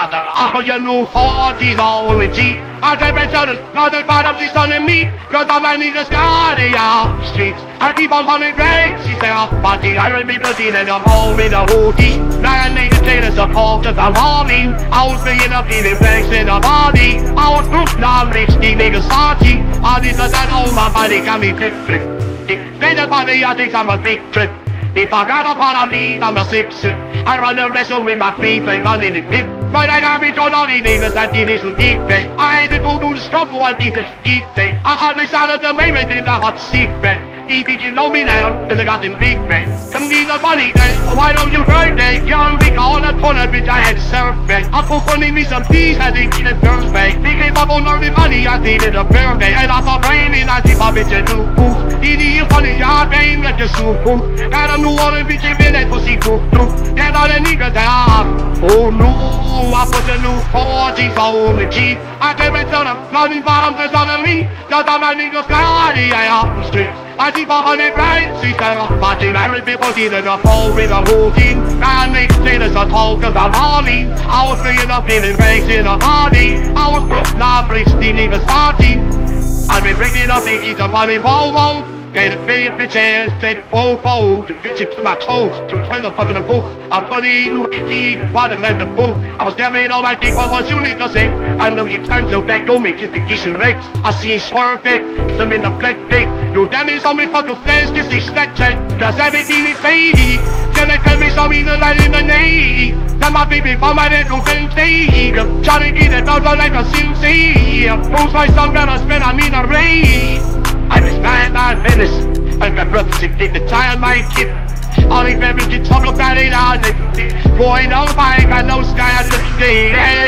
je nu voor die zoologie. Als hij bij zouden, nou de vader op die zon en me. Cause I'm in the sky, ja, streets. I keep on running great, she said, but the iron people seen and I'm home in a hoodie. Now I need to take the support of the morning. I was bringing up the flex in the body. I was proof now rich, the niggas salty. All this and that on my body got me flip. They just body, I think I'm a big trip. If I got up on a lead, I'm a six. I run the wrestle with my feet and run in the pit. But I got me told all these niggas that did this with deep thing. I had to go do the stuff for one deep thing. I hardly started the main in the hot secret. If you know me now, cause I got them big men. Come need the money then, why don't you hurt them? Young big all that fun bitch I had to serve back. I put funny me some peas, I think in the first bag. They gave up on all the money, I think in the first bag. And I thought raining, I see my bitch a new poof. Did funny job, ain't let the soup poof. Got a new one bitch in that pussy poof poof. Get all the niggas down. Oh no, I put the new 40s on the G. I can't wait till the floating bottoms is on the me. Just all my niggas fly, yeah, off the street. I see 400 right, she said, but the married people see the phone with a routine. I make status a talk cause I'm horny. I was bringing up feeling breaks in a party. I was broke, now bricks, the niggas party. I've been breaking up the eat up on me, whoa. Get a big bitches, take it fold, the bitches to my toes, to turn the fuck in the pool. I'm funny, look at me, wanna let the pool. I was damn all my people, what you need to say. I know you turn so back, don't make just the decent rates. I see it's perfect, some in the black big. You damn it, so me fuck your friends, just is that check. Cause everything is faded. Then they tell me so me the light in the name. Then my baby, for my little thing, stay. Trying to get it out like a sim say. Who's my son gonna spend, I mean a raise. I was my Venice, and my brother sick did the time my kid. All these memories you talk about it all the boy, no fight, got no sky at the day.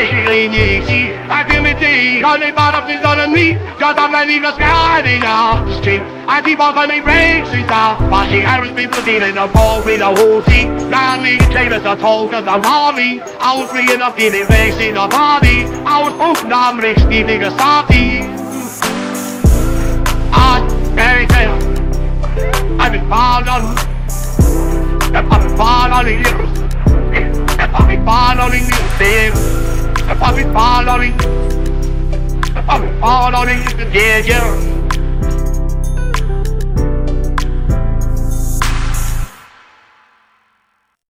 I feel me day, all they bought up is on me. Just I'm letting the sky off the street. I keep on funny breaks, it's out. Watching Irish people dealing a ball with a whole team. Now me take us a toll cause I'm horny. I was bringing up feeling vex in the body. I was both non-rich, the niggas salty. Fairy tale, I've been found on. I've been found on the years. I've been found on the years. I've been found on the years. I've been found on the years.